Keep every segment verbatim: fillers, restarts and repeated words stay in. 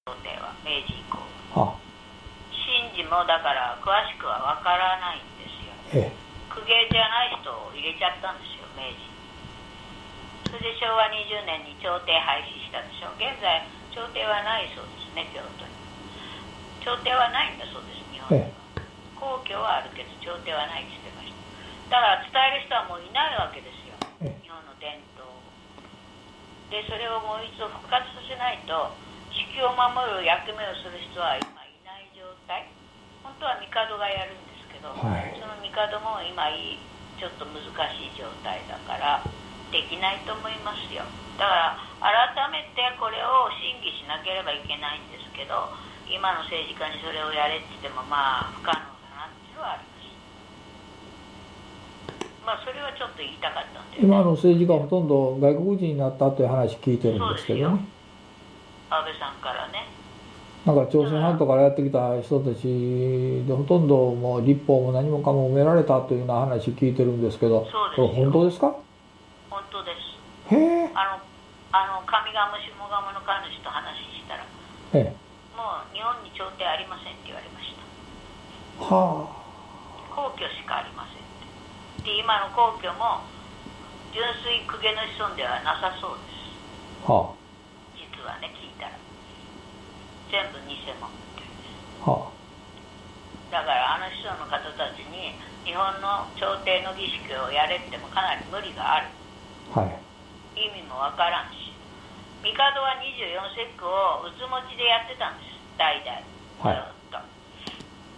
朝廷は明治以降は神事もだから詳しくはわからないんですよ。 ええ公家じゃない人を入れちゃったんですよ、明治。それでしょうわにじゅうねんに朝廷廃止したでしょ。現在朝廷はないそうですね、京都に。朝廷はないんだそうです、日本には。 ええ皇居はあるけど朝廷はないって言ってました。だから伝える人はもういないわけですよ、 ええ日本の伝統で。それをもう一度復活させないと、地球を守る役目をする人は今いない状態。本当は帝がやるんですけど、 はい、 その帝も今ちょっと難しい状態だからできないと思いますよ。だから改めてこれを審議しなければいけないんですけど、今の政治家にそれをやれって言ってもまあ不可能だなっていうのはあります。まあそれはちょっと言いたかったんで、ね、 今の政治家はほとんど外国人になったという話聞いてるんですけどね。 安倍さんからね、 なんか朝鮮半島からやってきた人たちでほとんどもう立法も何もかも埋められたというような話聞いてるんですけど、 そうですよ、 これ本当ですか？ 本当です。 へえ。 あのあの上賀茂下鴨の神主と話したら、 ええ、 もう日本に朝廷ありませんって言われました。 はあ。 皇居しかありませんって。で今の皇居も純粋公家の子孫ではなさそうです。 はあ。 実はね、聞いたら全部偽物みたいです。 はあ。 だからあの子孫の方たちに日本の朝廷の儀式をやれってもかなり無理がある。 はい。 意味もわからんし、帝はにじゅうよん節句をうつもちでやってたんです、代々ずっと、はい、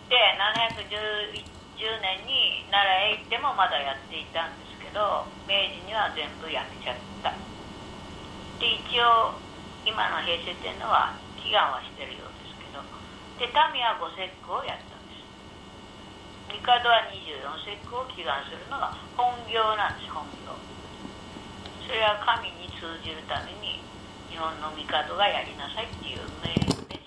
でななひゃくじゅうねんに奈良へ行ってもまだやっていたんですけど、明治には全部やめちゃった。で一応今の平成天皇は祈願はしてるようですけど、で民はご節句をやったんです。帝はにじゅうよん節句を祈願するのが本業なんです、本業。それは神に通じるために日本の帝がやりなさいっていう命令です。